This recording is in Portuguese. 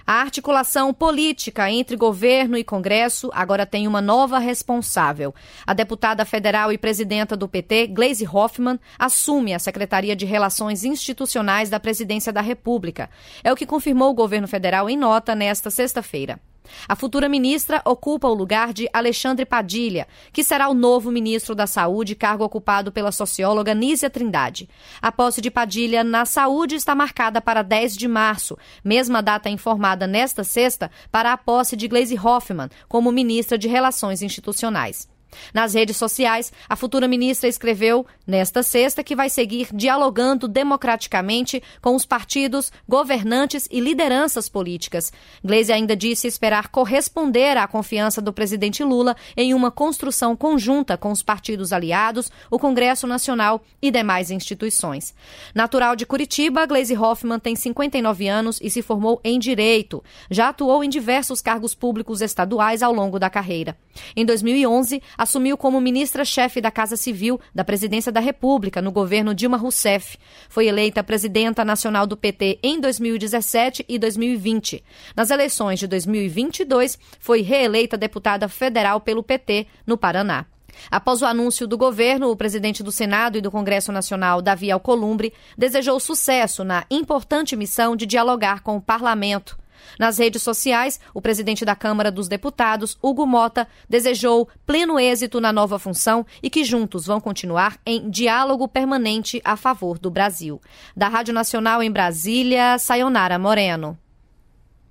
A articulação política entre governo e Congresso agora tem uma nova responsável. A deputada federal e presidenta do PT, Gleisi Hoffmann, assume a Secretaria de Relações Institucionais da Presidência da República. É o que confirmou o governo federal em nota nesta sexta-feira. A futura ministra ocupa o lugar de Alexandre Padilha, que será o novo ministro da Saúde, cargo ocupado pela socióloga Nízia Trindade. A posse de Padilha na saúde está marcada para 10 de março, mesma data informada nesta sexta para a posse de Gleisi Hoffmann como ministra de Relações Institucionais. Nas redes sociais, a futura ministra escreveu nesta sexta que vai seguir dialogando democraticamente com os partidos, governantes e lideranças políticas. Gleisi ainda disse esperar corresponder à confiança do presidente Lula em uma construção conjunta com os partidos aliados, o Congresso Nacional e demais instituições. Natural de Curitiba, Gleisi Hoffmann tem 59 anos e se formou em Direito. Já atuou em diversos cargos públicos estaduais ao longo da carreira. Em 2011, assumiu como ministra-chefe da Casa Civil da Presidência da República no governo Dilma Rousseff. Foi eleita presidenta nacional do PT em 2017 e 2020. Nas eleições de 2022, foi reeleita deputada federal pelo PT no Paraná. Após o anúncio do governo, o presidente do Senado e do Congresso Nacional, Davi Alcolumbre, desejou sucesso na importante missão de dialogar com o parlamento. Nas redes sociais, o presidente da Câmara dos Deputados, Hugo Mota, desejou pleno êxito na nova função e que juntos vão continuar em diálogo permanente a favor do Brasil. Da Rádio Nacional em Brasília, Sayonara Moreno.